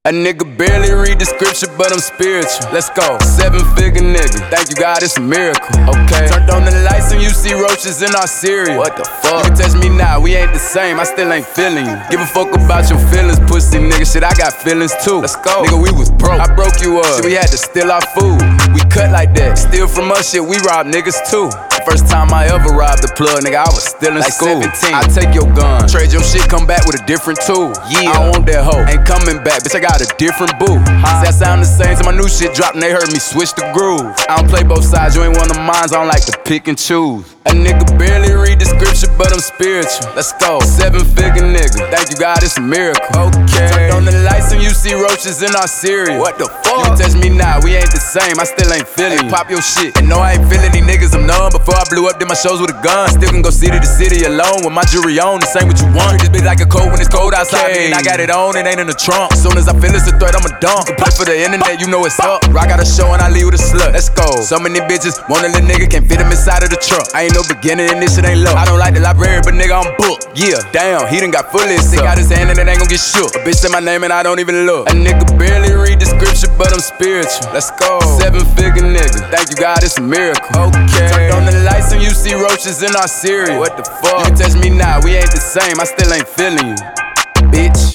A nigga barely read the scripture, but I'm spiritual. Let's go. 7-figure nigga. Thank you, God, it's a miracle. Okay. Turned on the lights and you see roaches in our cereal. What the fuck? You can touch me now, we ain't the same. I still ain't feeling you. Give a fuck about your feelings, pussy nigga. Shit, I got feelings too. Let's go. Nigga, we was broke. I broke you up. Shit, we had to steal our food. We cut like that. Steal from us, shit, we rob niggas too. First time I ever robbed the plug, nigga, I was still in school. 17. I take your gun, trade your shit, come back with a different tool. Yeah, I don't want that hoe, ain't coming back, bitch, I got a different boo. See, I sound the same, so my new shit dropped and they heard me switch the groove. I don't play both sides, you ain't one of mine, I don't like to pick and choose. A nigga barely read the scripture, but I'm spiritual. Let's go. 7-figure nigga. Thank you, God, it's a miracle. Okay. Turned on the lights and you see roaches in our cereal. What the fuck? You can touch me now, we ain't the same. I still ain't feeling you. Pop your shit. And no, I ain't feeling these niggas, I'm numb. Before I blew up, did my shows with a gun. Still can go city to city alone with my jewelry on. This ain't what you want. Treat this bitch like a coat when it's cold outside. And I got it on, it ain't in the trunk. As soon as I feel it's a threat, I'ma dump. Play for the internet, you know it's up. Rock out a show and I leave with a slut. Let's go. So many bitches, want a little nigga, can't fit him inside of the truck. I ain't no beginner in this shit ain't low. I don't like the library, but nigga, I'm booked. Yeah, damn, he done got fully sick. Got his hand and it ain't gon' get shook. A bitch said my name and I don't even look. A nigga barely read the scripture, but I'm spiritual. Let's go. 7-figure nigga. Thank you, God, it's a miracle. Okay. Turned on the lights and you see roaches in our cereal. What the fuck? You can touch me now, we ain't the same. I still ain't feeling you, bitch.